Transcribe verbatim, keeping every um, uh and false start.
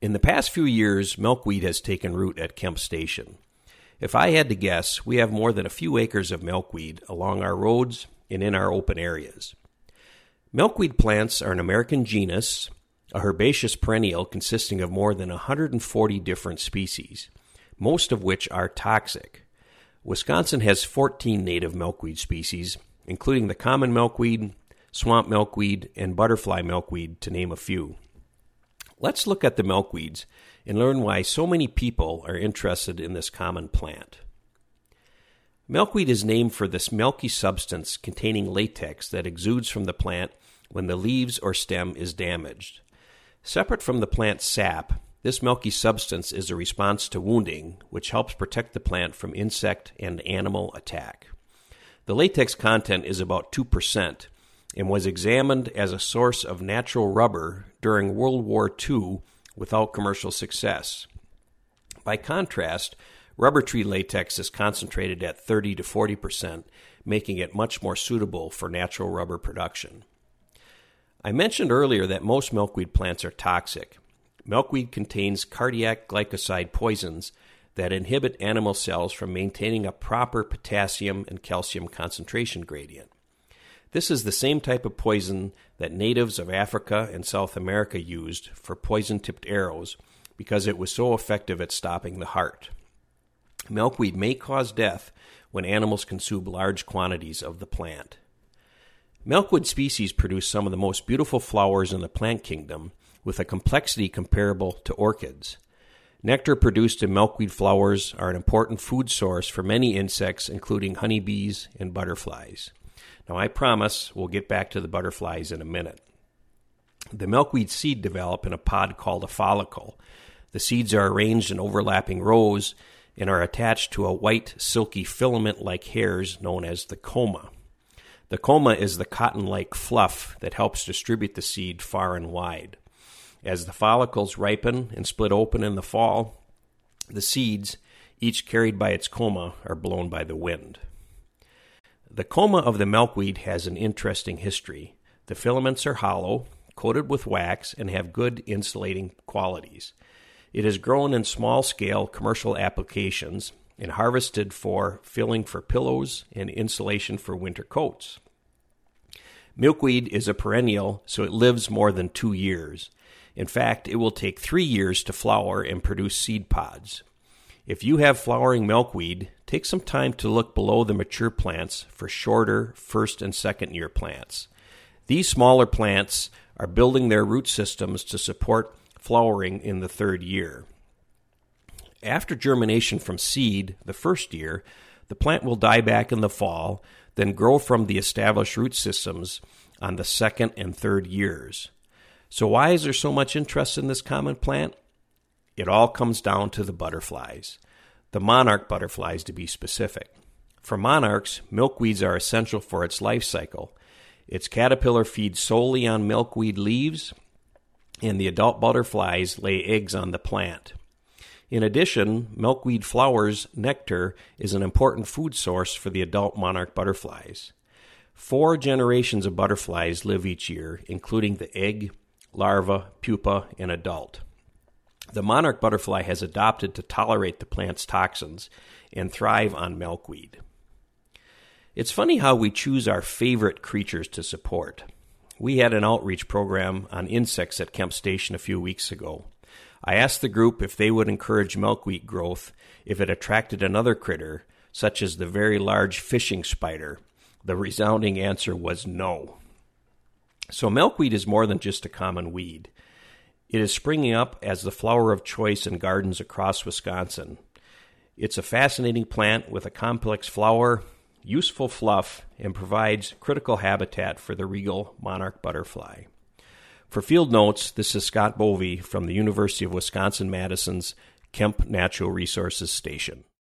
In the past few years, milkweed has taken root at Kemp Station. If I had to guess, we have more than a few acres of milkweed along our roads and in our open areas. Milkweed plants are an American genus, a herbaceous perennial consisting of more than one hundred forty different species, most of which are toxic. Wisconsin has fourteen native milkweed species, including the common milkweed, swamp milkweed, and butterfly milkweed, to name a few. Let's look at the milkweeds and learn why so many people are interested in this common plant. Milkweed is named for this milky substance containing latex that exudes from the plant when the leaves or stem is damaged. Separate from the plant's sap, this milky substance is a response to wounding, which helps protect the plant from insect and animal attack. The latex content is about two percent and was examined as a source of natural rubber during World War Two without commercial success. By contrast, rubber tree latex is concentrated at thirty to forty percent, making it much more suitable for natural rubber production. I mentioned earlier that most milkweed plants are toxic. Milkweed contains cardiac glycoside poisons that inhibit animal cells from maintaining a proper potassium and calcium concentration gradient. This is the same type of poison that natives of Africa and South America used for poison-tipped arrows because it was so effective at stopping the heart. Milkweed may cause death when animals consume large quantities of the plant. Milkweed species produce some of the most beautiful flowers in the plant kingdom with a complexity comparable to orchids. Nectar produced in milkweed flowers are an important food source for many insects, including honeybees and butterflies. Now, I promise we'll get back to the butterflies in a minute. The milkweed seed develop in a pod called a follicle. The seeds are arranged in overlapping rows and are attached to a white, silky filament-like hairs known as the coma. The coma is the cotton-like fluff that helps distribute the seed far and wide. As the follicles ripen and split open in the fall, the seeds, each carried by its coma, are blown by the wind. The coma of the milkweed has an interesting history. The filaments are hollow, coated with wax, and have good insulating qualities. It is grown in small-scale commercial applications and harvested for filling for pillows and insulation for winter coats. Milkweed is a perennial, so it lives more than two years. In fact, it will take three years to flower and produce seed pods. If you have flowering milkweed, take some time to look below the mature plants for shorter first and second year plants. These smaller plants are building their root systems to support flowering in the third year. After germination from seed the first year, the plant will die back in the fall, then grow from the established root systems on the second and third years. So why is there so much interest in this common plant? It all comes down to the butterflies, the monarch butterflies to be specific. For monarchs, milkweeds are essential for its life cycle. Its caterpillar feeds solely on milkweed leaves, and the adult butterflies lay eggs on the plant. In addition, milkweed flowers' nectar is an important food source for the adult monarch butterflies. Four generations of butterflies live each year, including the egg, larva, pupa, and adult. The monarch butterfly has adapted to tolerate the plant's toxins and thrive on milkweed. It's funny how we choose our favorite creatures to support. We had an outreach program on insects at Kemp Station a few weeks ago. I asked the group if they would encourage milkweed growth if it attracted another critter, such as the very large fishing spider. The resounding answer was no. So milkweed is more than just a common weed. It is springing up as the flower of choice in gardens across Wisconsin. It's a fascinating plant with a complex flower, useful fluff, and provides critical habitat for the regal monarch butterfly. For Field Notes, this is Scott Bovey from the University of Wisconsin-Madison's Kemp Natural Resources Station.